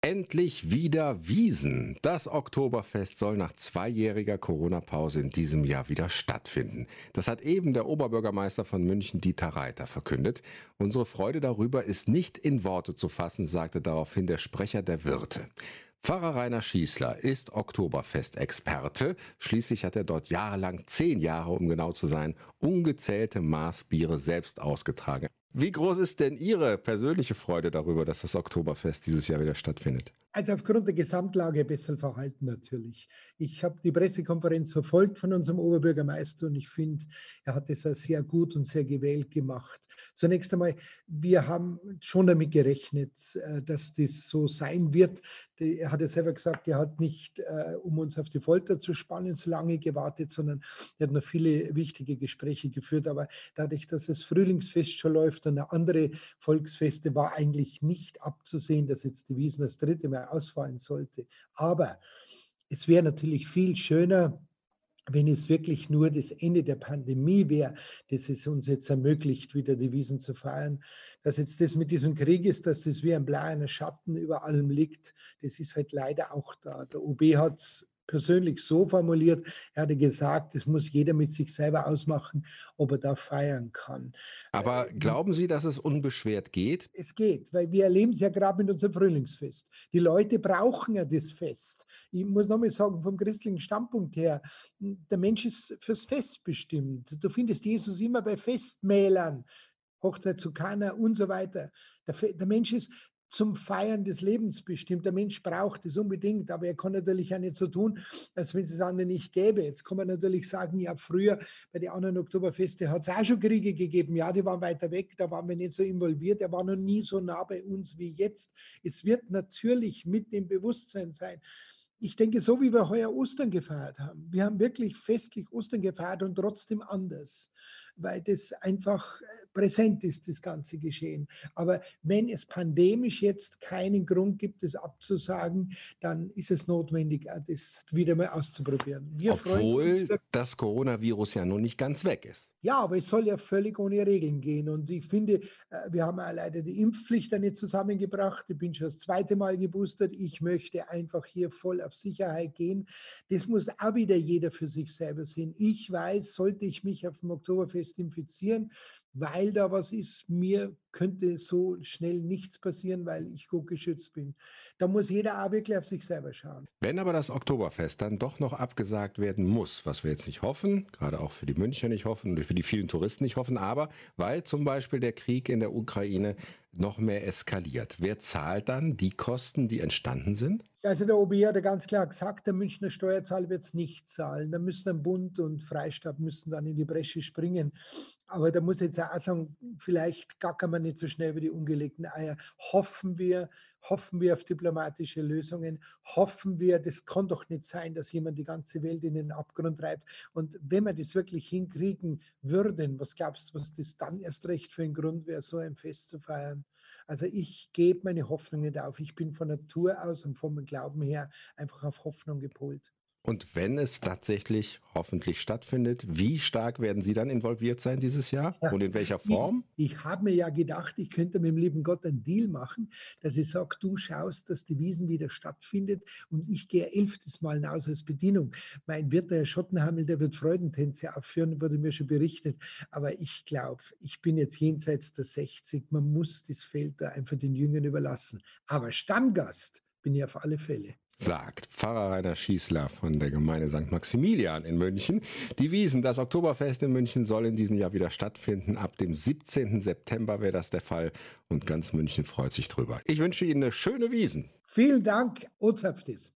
Endlich wieder Wiesn. Das Oktoberfest soll nach zweijähriger Corona-Pause in diesem Jahr wieder stattfinden. Das hat eben der Oberbürgermeister von München, Dieter Reiter, verkündet. Unsere Freude darüber ist nicht in Worte zu fassen, sagte daraufhin der Sprecher der Wirte. Pfarrer Rainer Schießler ist Oktoberfest-Experte. Schließlich hat er dort jahrelang, 10 Jahre um genau zu sein, ungezählte Maßbiere selbst ausgetragen. Wie groß ist denn Ihre persönliche Freude darüber, dass das Oktoberfest dieses Jahr wieder stattfindet? Also aufgrund der Gesamtlage besser verhalten natürlich. Ich habe die Pressekonferenz verfolgt von unserem Oberbürgermeister und ich finde, er hat es sehr gut und sehr gewählt gemacht. Zunächst einmal, wir haben schon damit gerechnet, dass das so sein wird. Er hat ja selber gesagt, er hat nicht, um uns auf die Folter zu spannen, so lange gewartet, sondern er hat noch viele wichtige Gespräche geführt. Aber dadurch, dass das Frühlingsfest schon läuft und andere Volksfeste, war eigentlich nicht abzusehen, dass jetzt die Wiesn das dritte Mal ausfallen sollte. Aber es wäre natürlich viel schöner, wenn es wirklich nur das Ende der Pandemie wäre, das es uns jetzt ermöglicht, wieder die Wiesn zu feiern. Dass jetzt das mit diesem Krieg ist, dass das wie ein bleierner Schatten über allem liegt, das ist halt leider auch da. Der OB hat es persönlich so formuliert, er hatte gesagt, das muss jeder mit sich selber ausmachen, ob er da feiern kann. Aber glauben Sie, dass es unbeschwert geht? Es geht, weil wir erleben es ja gerade mit unserem Frühlingsfest. Die Leute brauchen ja das Fest. Ich muss nochmal sagen, vom christlichen Standpunkt her, der Mensch ist fürs Fest bestimmt. Du findest Jesus immer bei Festmählern, Hochzeit zu Kana und so weiter. Der Mensch ist zum Feiern des Lebens bestimmt. Der Mensch braucht es unbedingt, aber er kann natürlich auch nicht so tun, als wenn es das andere nicht gäbe. Jetzt kann man natürlich sagen, ja, früher bei den anderen Oktoberfeste hat es auch schon Kriege gegeben. Ja, die waren weiter weg, da waren wir nicht so involviert. Er war noch nie so nah bei uns wie jetzt. Es wird natürlich mit dem Bewusstsein sein. Ich denke, so wie wir heuer Ostern gefeiert haben. Wir haben wirklich festlich Ostern gefeiert und trotzdem anders, weil das einfach präsent ist, das ganze Geschehen. Aber wenn es pandemisch jetzt keinen Grund gibt, das abzusagen, dann ist es notwendig, das wieder mal auszuprobieren. Wir freuen uns. Obwohl das Coronavirus ja nun nicht ganz weg ist. Ja, aber es soll ja völlig ohne Regeln gehen. Und ich finde, wir haben ja leider die Impfpflicht nicht zusammengebracht. Ich bin schon das zweite Mal geboostert. Ich möchte einfach hier voll auf Sicherheit gehen. Das muss auch wieder jeder für sich selber sehen. Ich weiß, sollte ich mich auf dem Oktoberfest infizieren, weil da was ist, mir könnte so schnell nichts passieren, weil ich gut geschützt bin. Da muss jeder auch wirklich auf sich selber schauen. Wenn aber das Oktoberfest dann doch noch abgesagt werden muss, was wir jetzt nicht hoffen, gerade auch für die Münchner nicht hoffen und für die vielen Touristen nicht hoffen, aber weil zum Beispiel der Krieg in der Ukraine noch mehr eskaliert, wer zahlt dann die Kosten, die entstanden sind? Also der OB hat ja ganz klar gesagt, der Münchner Steuerzahler wird es nicht zahlen. Da müssen dann Bund und Freistaat müssen dann in die Bresche springen. Aber da muss ich jetzt auch sagen, vielleicht gackern wir nicht so schnell über die ungelegten Eier. Hoffen wir auf diplomatische Lösungen. Hoffen wir, das kann doch nicht sein, dass jemand die ganze Welt in den Abgrund treibt. Und wenn wir das wirklich hinkriegen würden, was glaubst du, was das dann erst recht für ein Grund wäre, so ein Fest zu feiern? Also ich gebe meine Hoffnung nicht auf. Ich bin von Natur aus und vom Glauben her einfach auf Hoffnung gepolt. Und wenn es tatsächlich hoffentlich stattfindet, wie stark werden Sie dann involviert sein dieses Jahr Ja. und in welcher Ich, Form? ich habe mir ja gedacht, ich könnte mit dem lieben Gott einen Deal machen, dass ich sage, du schaust, dass die Wiesn wieder stattfindet und ich gehe 11. Mal hinaus als Bedienung. Mein Wirt, der Herr Schottenhammel, der wird Freudentänze aufführen, wurde mir schon berichtet. Aber ich glaube, ich bin jetzt jenseits der 60. Man muss das Feld da einfach den Jüngern überlassen. Aber Stammgast bin ich auf alle Fälle. Sagt Pfarrer Rainer Schießler von der Gemeinde St. Maximilian in München. Die Wiesn, das Oktoberfest in München, soll in diesem Jahr wieder stattfinden. Ab dem 17. September wäre das der Fall und ganz München freut sich drüber. Ich wünsche Ihnen eine schöne Wiesn. Vielen Dank, Ozapftis.